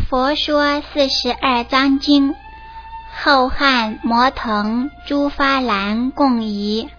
佛说42章经，后汉摩腾诸发蓝共仪。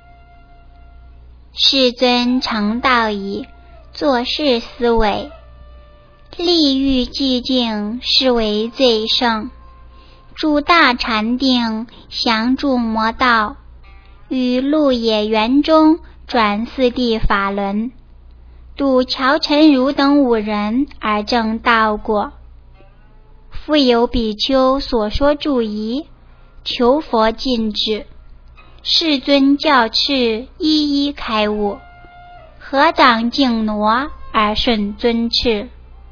世尊成道矣，作事思维，立欲寂静，是为最胜。住大禅定，降住魔道，于鹿野园中转四谛法轮，度乔陈如等5人而证道果。复有比丘所说著仪，求佛禁止，世尊教敕一一开悟，合掌敬挪而顺尊敕。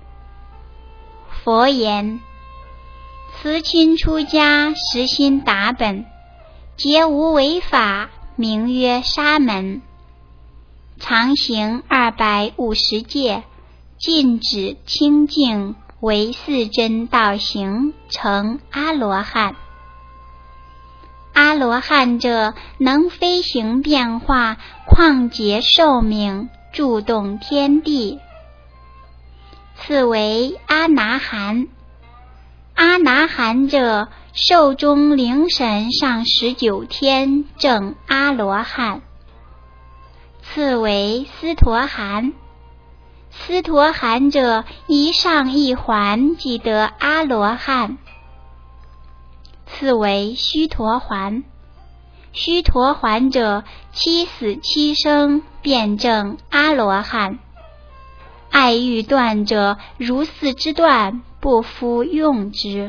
佛言：慈亲出家，实心达本，皆无违法，名曰沙门。常行250戒，禁止清净，为4真道行，成阿罗汉。阿罗汉者，能飞行变化，旷劫寿命，助动天地。次为阿那含。阿那含者，寿终灵神上19天，证阿罗汉。次为斯陀含。斯陀含者，一上一还，即得阿罗汉。次为须陀洹。须陀洹者，7死7生，便证阿罗汉。爱欲断者，如是之断，不敷用之。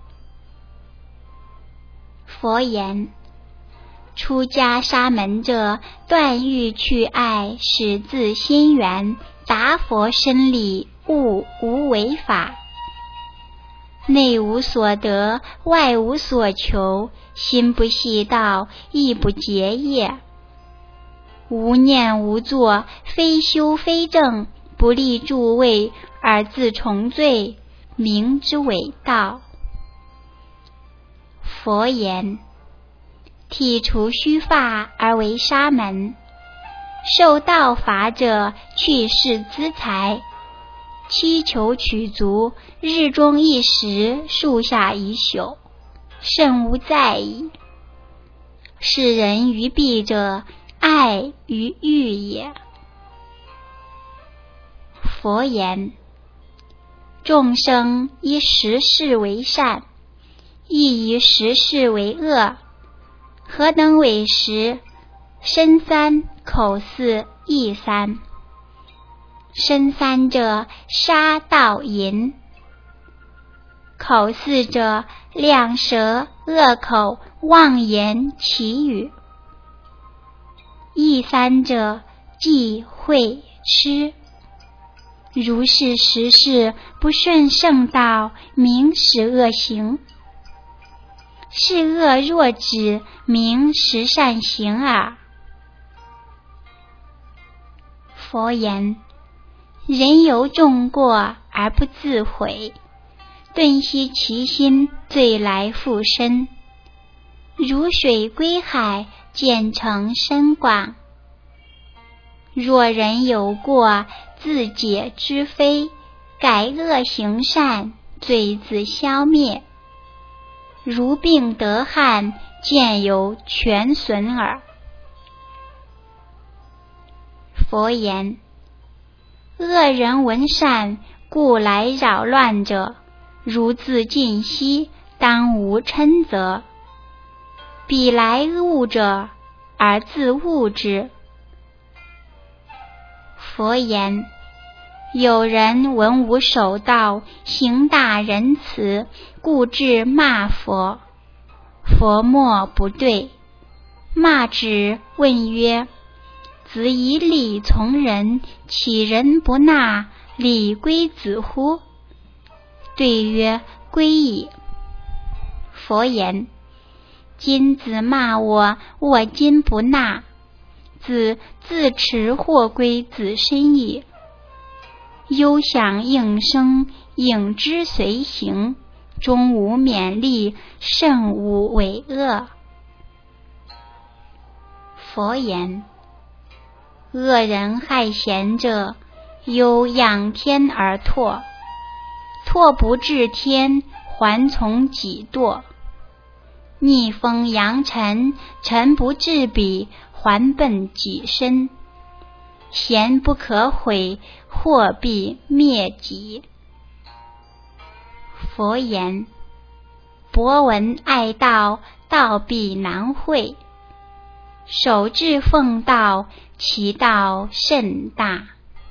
佛言：出家沙门者，断欲去爱，始自心源，达佛身理，悟无为法。内无所得，外无所求，心不系道，意不结业。无念无作，非修非正，不立住位，而自重罪，名之伪道。佛言：剃除须发而为沙门，受道法者，去世资财，祈求取足，日中1时，树下1宿，甚无在矣。是人于彼者，爱于欲也。佛言：众生依10事为善，亦以10事为恶。何等为10？身3，口4，意3。身3者，杀盗淫；口4者，两舌、恶口、妄言、绮语；意3者，忌讳痴。如是10事，不顺圣道，名使恶行。是恶若止，名十善行耳。佛言：人由众过而不自悔，顿息其心，罪来复生。如水归海，渐成深广。若人有过，自解知非，改恶行善，罪自消灭。如病得汗，渐有全损耳。佛言：恶人闻善，故来扰乱者，如自尽息，当无嗔责。彼来恶者，而自恶之。佛言：有人闻吾守道，行大仁慈，故至骂佛。佛默不对，骂之，问曰：子以礼从人，岂人不纳，礼归子乎？对曰：归矣。佛言：今子骂我，我今不纳，子自持或归子身矣。忧响应声，应之随行，终无勉励，甚无为恶。佛言：恶人害贤者，忧仰天而唾， 错不至天，还从己堕；逆风扬尘，尘不至彼，还奔己身。贤不可毁，祸必灭己。佛言：博闻爱道，道必难会；守志奉道，其道甚大。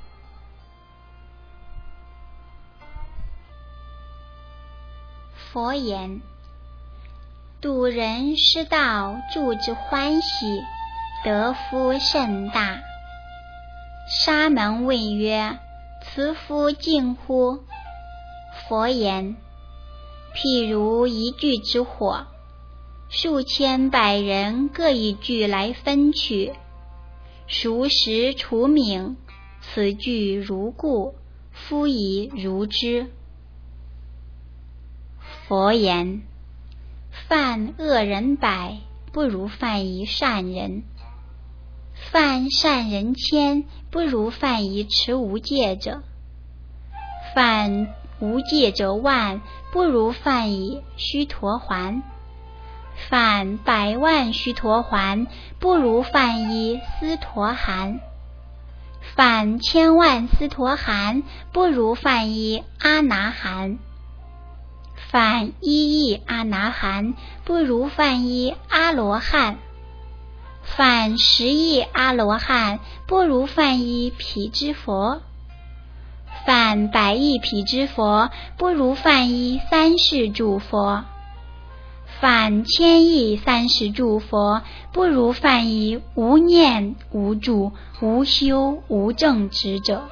佛言：度人失道，助之欢喜，得夫甚大。沙门问曰：此夫敬乎？佛言：譬如一炬之火，数千百人各一炬来分取，熟时除泯，此炬如故，夫以如之。佛言：犯恶人百，不如犯一善人；犯善人千，不如犯一持无戒者；犯无戒者万，不如犯一须陀洹；犯百万须陀洹，不如犯一斯陀含；犯千万斯陀含，不如犯一阿那含；犯1亿阿那含，不如犯一阿罗汉；犯10亿阿罗汉，不如犯一辟支佛；犯100亿辟支佛，不如犯一三世住佛；犯1000亿三世住佛，不如犯一无念无住无修无证之者。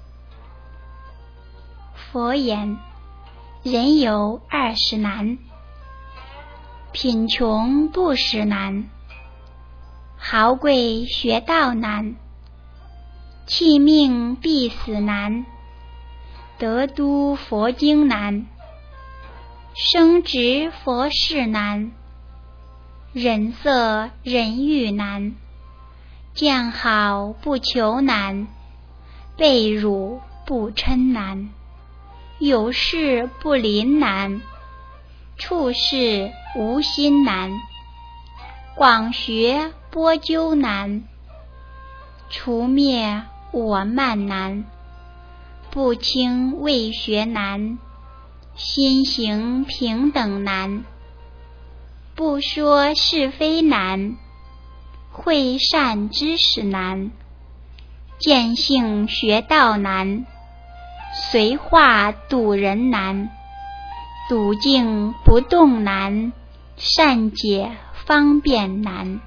佛言：人有20难，贫穷布施难，豪贵学道难，弃命必死难，得读佛经难，生值佛事难，忍色忍欲难，见好不求难，被辱不嗔难，有事不临难，处事无心难，广学播究难，除灭我慢难，不轻未学难，心行平等难，不说是非难，会善知识难，见性学道难，随化度人难，笃静不动难，善解方便难。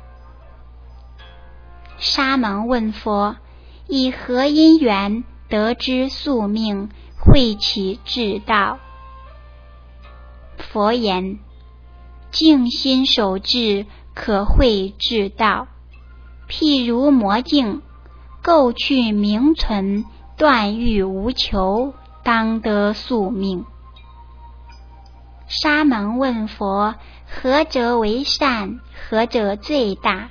沙门问佛：以何因缘得知宿命，会其至道？佛言：静心守志，可会至道。譬如魔镜，构去名存，断欲无求，当得宿命。沙门问佛：何者为善？何者最大？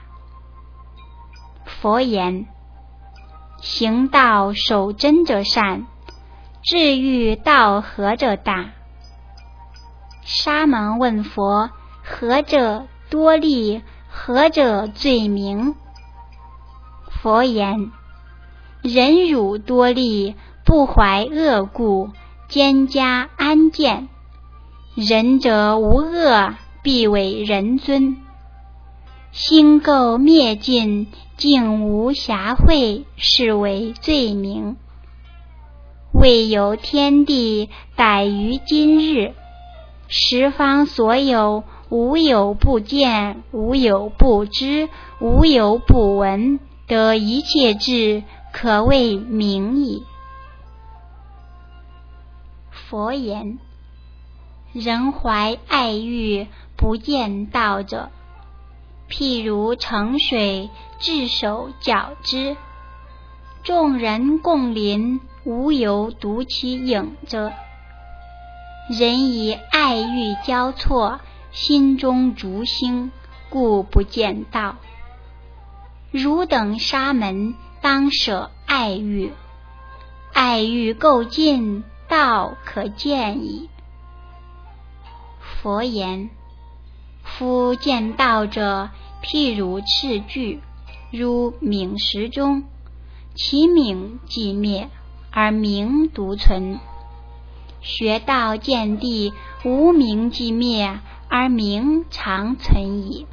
佛言：行道守真者善，至欲道合者大。沙门问佛：何者多利？何者最明？佛言：忍辱多利，不怀恶故，兼加安见。仁者无恶，必为人尊。心垢灭尽，净无瑕秽，是为最明。未有天地，逮于今日。十方所有，无有不见，无有不知，无有不闻，得一切智，可谓明矣。佛言：人怀爱欲，不见道者，譬如盛水，炙手搅之，众人共临，无有独其影者。人以爱欲交错，心中烛兴，故不见道。汝等沙门，当舍爱欲，爱欲垢尽， 道可见矣。佛言：夫见道者，譬如赤炬，如冥石中，其冥既灭，而明独存。学道见地，无明既灭，而明常存矣。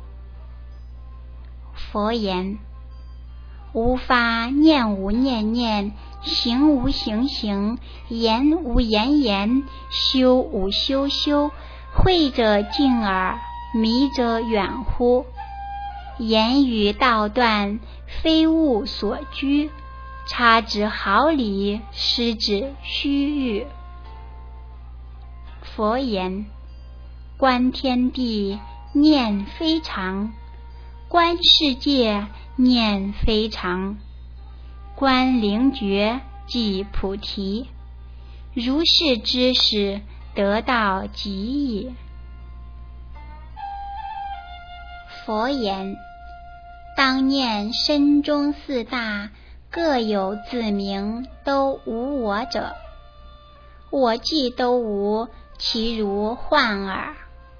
佛言：无法念无念念，行无行行，言无言言，修无修修，慧者近耳，迷者远乎？言语道断，非物所居，差之毫厘，失之须臾。佛言：观天地，念非常；观世界，念非常；观灵觉，即菩提。如是知识，得道即矣。佛言：当念身中四大，各有自名，都无我者。我既都无，其如幻耳。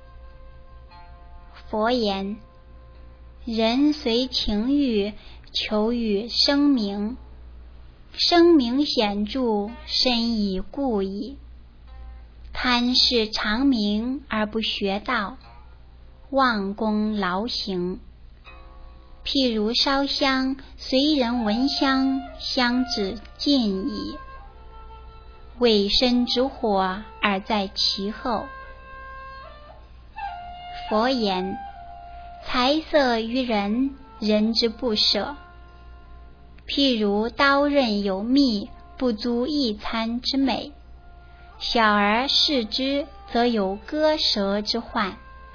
佛言：人随情欲，求欲声名，声名显著，深以故矣。贪视长名而不学道，忘功劳行。譬如烧香，随人闻香，香至尽矣，未生之火，而在其后。佛言：财色于人，人之不舍。譬如刀刃有蜜，不足一餐之美，小儿视之，则有割舌之患。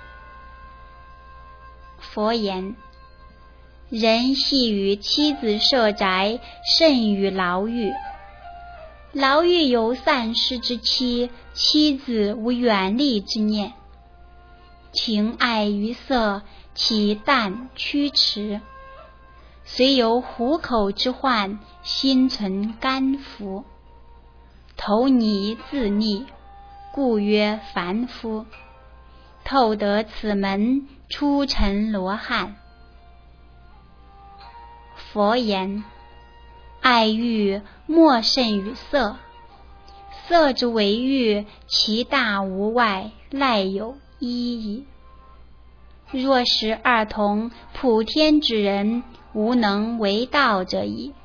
佛言：人系与妻子舍宅，甚于牢狱。牢狱有散失之妻，妻子无远离之念。情爱于色，其淡驱驰。虽有虎口之患，心存甘服。投泥自溺，故曰凡夫。透得此门，出尘罗汉。佛言：爱欲莫甚于色，色之为欲，其大无外，赖有一矣。若识二同，普天之人，无能为道者矣。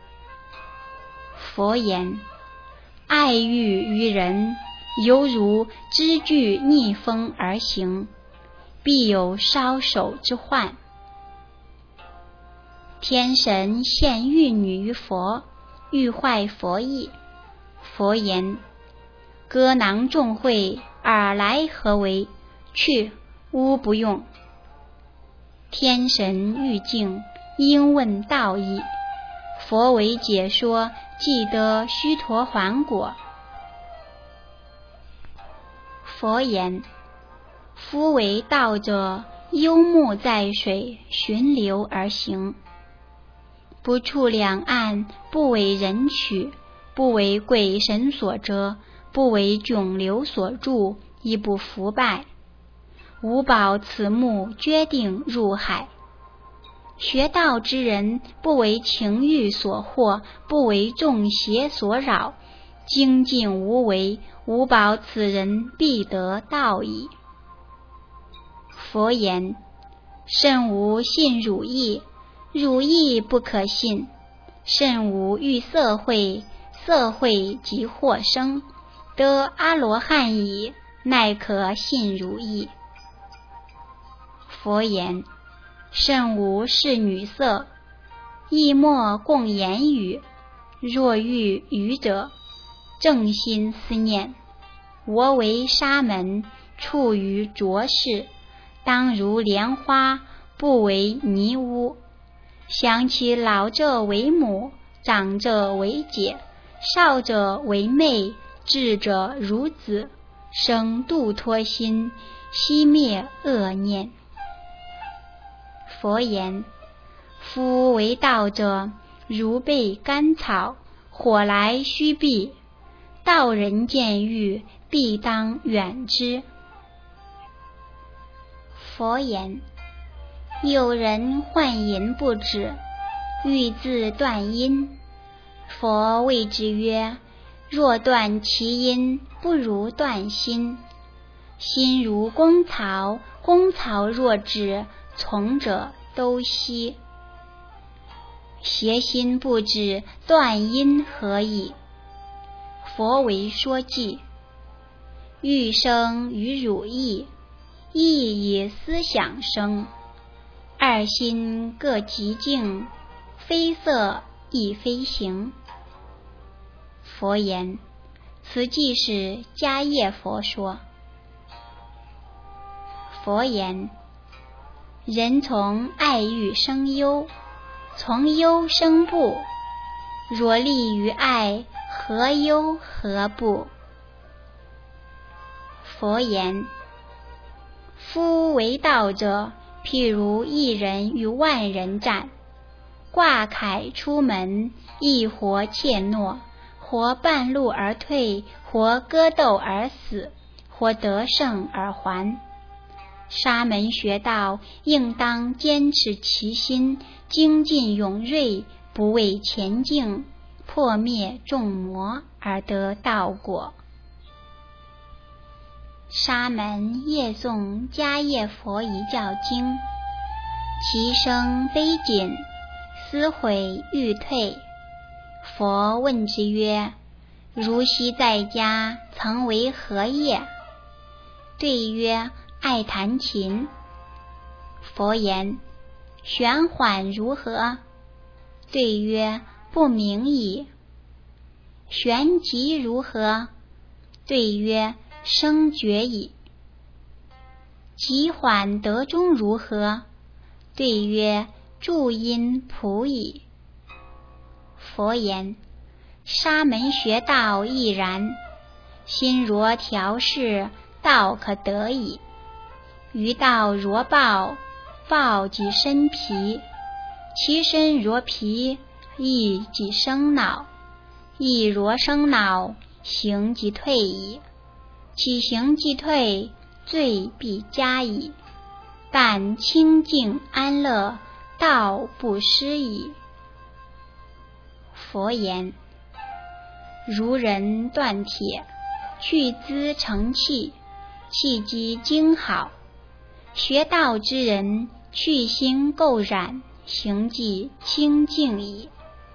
佛言：爱欲于人，犹如支炬逆风而行，必有烧手之患。天神现玉女于佛，欲坏佛意。佛言：歌囊众会，尔来何为？去，吾不用。天神欲静，因问道义。佛为解说，即得须陀洹果。佛言：夫为道者，幽木在水，循流而行，不触两岸，不为人取，不为鬼神所遮，不为迥流所著，亦不腐败。吾保此木，决定入海。学道之人，不为情欲所惑，不为众邪所扰，精进无为，吾保此人必得道矣。佛言：甚无信汝意，汝意不可信；甚无欲色会，色会即获生，得阿罗汉矣，奈可信汝意？佛言：甚无视女色，亦莫共言语。若遇语者，正心思念：我为沙门，处于浊世，当如莲花，不为泥污。想其老者为母，长者为姐，少者为妹，智者如子，生度脱心，熄灭恶念。佛言：夫为道者，如备甘草，火来须避。 道人见欲，必当远之。佛言：有人患淫不止，欲自断因。佛谓之曰：若断其因，不如断心。心如公曹，公曹若止，从者都息。邪心不止，断因何以？佛为说记。欲生于汝意，意以思想生。二心各极静，非色亦非形。佛言：此即是迦叶佛说。佛言：人从爱欲生忧，从忧生怖。若立于爱，何忧何怖？佛言：夫为道者，譬如一人与万人战，挂铠出门，亦或怯懦，或半路而退，或割斗而死，或得胜而还。沙门学道，应当坚持其心，精进勇锐，不畏前境，破灭众魔，而得道果。沙门夜诵迦叶佛一教经，其声悲谨，思悔欲退。佛问之曰：如昔在家，曾为何业？对曰：爱弹琴。佛言：玄缓如何？对曰：不明矣。玄急如何？对曰：生觉矣。急缓得中如何？对曰：助因普矣。佛言：沙门学道亦然，心若调适，道可得矣。于道若暴，暴即生疲，其身若疲，意即生恼，意若生恼，行即退矣。其行既退，罪必加矣。但清净安乐，道不失矣。佛言：如人断铁，去资成器，气机精好。学道之人，去心垢染，行迹清净矣。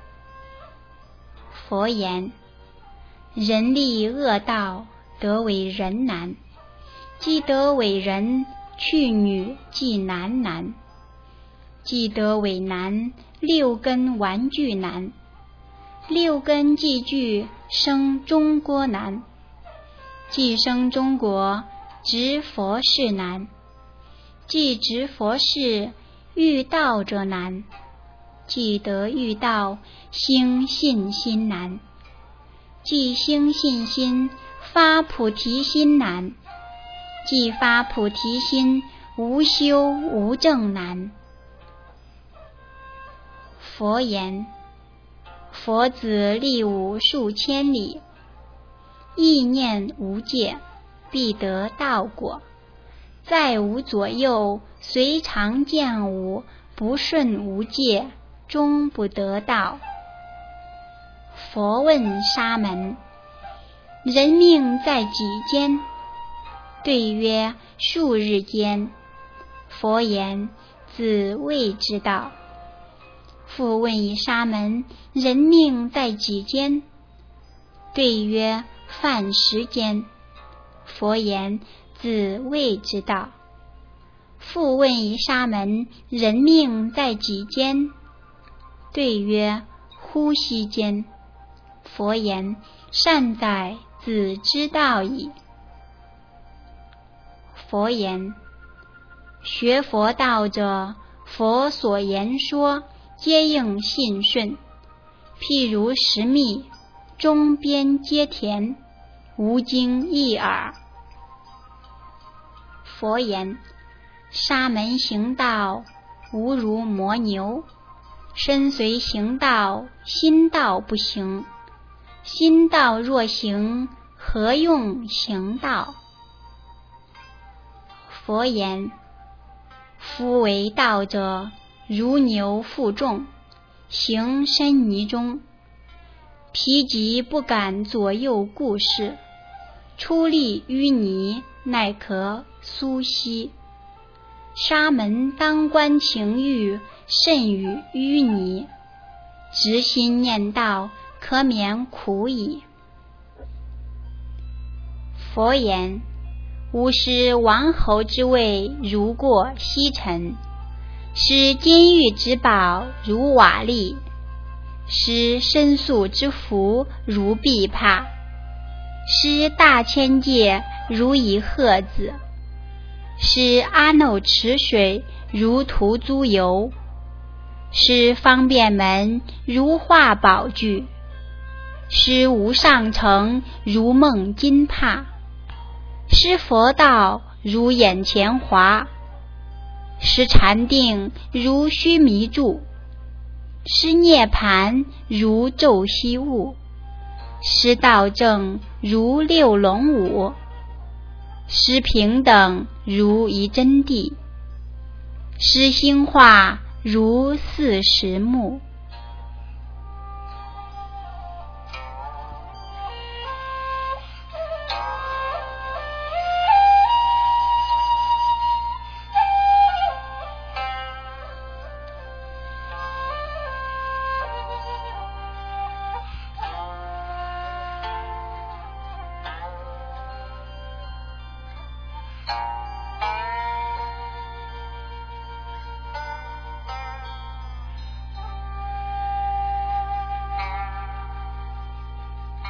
佛言：人立恶道，得为人难。既得为人，去女即难。既得为难，六根玩具难。六根既具，生中国难。既生中国，执佛事难。既执佛事，遇道者难。既得遇道，兴信心难。既兴信心，发菩提心难。既发菩提心，无修无证难。佛言：佛子立吾数千里，意念无界，必得道果。在吾左右，随常见吾，不顺无戒，终不得道。佛问沙门：人命在几间？对曰：数日间。佛言：自未知道。复问以沙门：人命在几间？对曰：饭食间。佛言：自未知道。复问以沙门：人命在几间？对曰：呼吸间。佛言：善哉，子知道矣。佛言：学佛道者，佛所言说，皆应信顺。譬如食蜜，中边皆甜，无经一耳。佛言：沙门行道，无如磨牛，身随行道，心道不行。 心道若行，何用行道？佛言：夫为道者，如牛负重，行深泥中，疲极不敢左右顾视，出力淤泥，乃可苏息。沙门当观情欲，甚与淤泥，直心念道，可免苦矣。佛言：吾师王侯之位，如过西尘；施金玉之宝，如瓦砾；施申诉之福，如狴帕；施大千界，如以鹤子；施阿耨池水，如涂诸油；施方便门，如画宝具；施无上乘，如梦金帕；施佛道，如眼前华；施禅定，如须弥柱；施涅盘，如昼夕雾；施道正，如六龙舞；施平等，如一真谛；施兴化，如40目。